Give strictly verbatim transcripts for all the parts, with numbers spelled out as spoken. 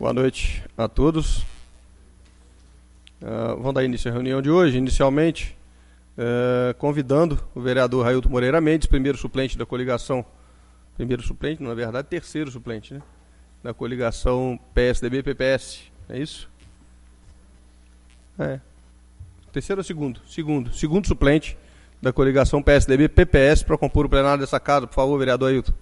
Boa noite a todos. Uh, vamos dar início à reunião de hoje, inicialmente, uh, convidando o vereador Railton Moreira Mendes, primeiro suplente da coligação, primeiro suplente, na verdade, terceiro suplente, né? Da coligação P S D B P P S, é isso? É. Terceiro ou segundo? Segundo. Segundo suplente da coligação P S D B P P S para compor o plenário dessa casa. Por favor, vereador Ailton.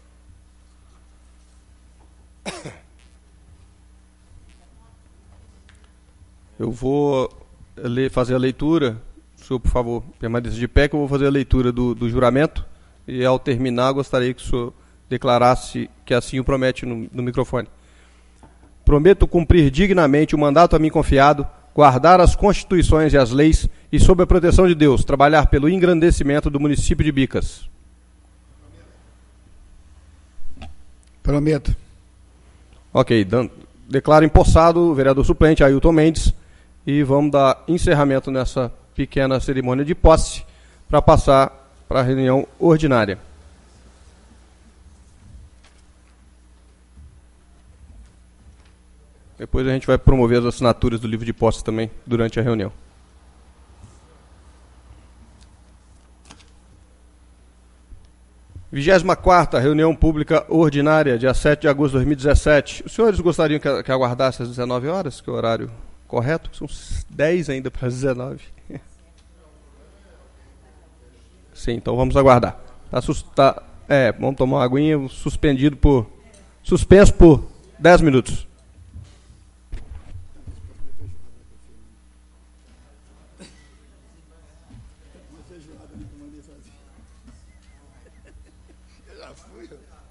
Eu vou ler, fazer a leitura, o senhor, por favor, permaneça de pé, que eu vou fazer a leitura do, do juramento, e ao terminar, gostaria que o senhor declarasse que assim o promete no, no microfone. Prometo cumprir dignamente o mandato a mim confiado, guardar as constituições e as leis e, sob a proteção de Deus, trabalhar pelo engrandecimento do município de Bicas. Prometo. Ok, dan, declaro empossado o vereador suplente Ailton Mendes e vamos dar encerramento nessa pequena cerimônia de posse para passar para a reunião ordinária. Depois a gente vai promover as assinaturas do livro de posse também durante a reunião. vigésima quarta reunião pública ordinária, dia sete de agosto de dois mil e dezessete. Os senhores gostariam que, que aguardasse às dezenove horas, que é o horário correto? São dez ainda para as dezenove. Sim, então vamos aguardar. Tá, tá, é, vamos tomar uma aguinha, suspendido por, suspenso por dez minutos. Já fui.